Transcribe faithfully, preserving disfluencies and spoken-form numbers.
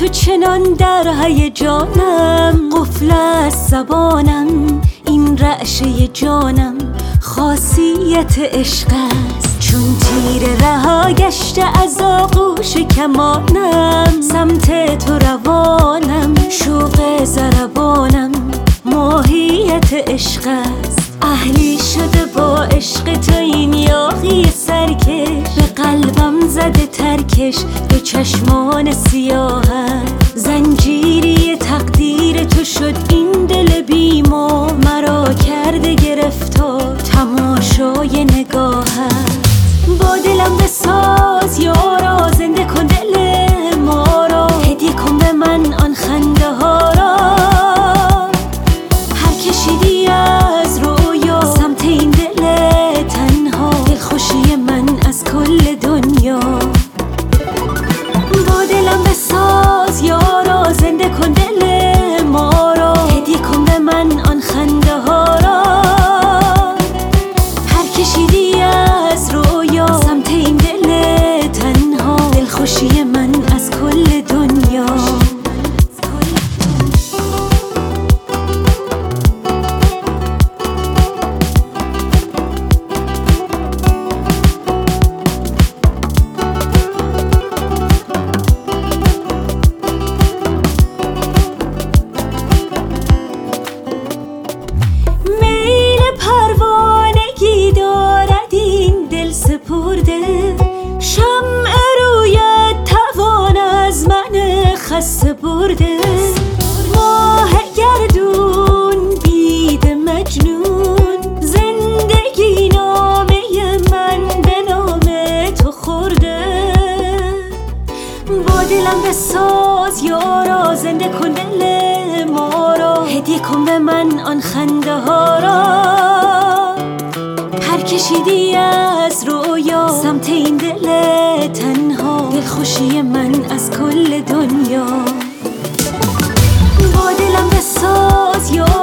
تو چنان در هیجانم، قفل از زبانم این رعشه جانم، خاصیت عشق است چون تیر رها گشته از آغوش کمانم، سمت تو روانم شوق ضربانم، ماهیت عشق است اهلی شده با عشق تو این یاغی سرکش، به قلبم زده ترکش دو چشمان سیاهت، زنجیری تقدیر تو شد این دل بیمو، مرا کرده گرفتار تماشای نگاهت، با دلم بساز یارا، زنده کن دل ما را، هدیه کن به من آن خنده ها را، هر کشیدی از رویا سمت این دل تنها، دلخوشی من از کل دنیا، با دلم بساز یارا، زنده کن دل ما را، هدیه کن به من آن خنده ها را، هر کشیدی از رویا سمت این دل تنها، دلخوشی من از کل دنیا. شمع رویت توان از من خسته برده، ماه گردون بید مجنون، زندگی نامه من به نام تو خورده، با دلم بساز یارا، زنده کن دل ما را، هدیه کن به من آن خنده ها را، هر کشیدی از رویا سمت این دل تنها، دلخوشی من از کل دنیا، با دلم بساز یا